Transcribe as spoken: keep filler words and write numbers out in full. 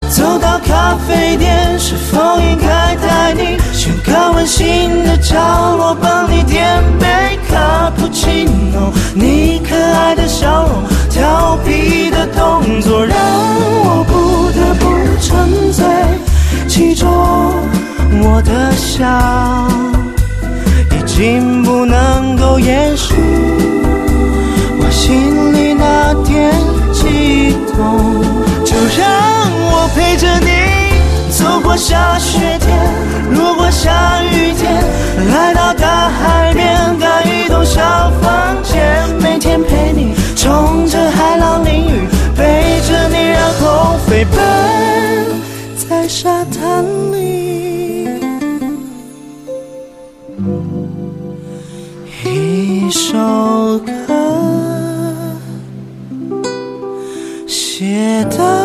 走到咖啡店，是否应该带你选个温馨的角落，帮你点杯卡布奇诺？你可爱的笑容，调皮的动作，让我不得不沉醉其中。我的笑已经不能够掩饰我心里那点激动，就让我陪着你走过下雪天，路过下雨天，来到大海边，盖一栋小房间，每天陪你冲着海浪淋雨，背着你然后飞奔在沙滩里。一首歌写的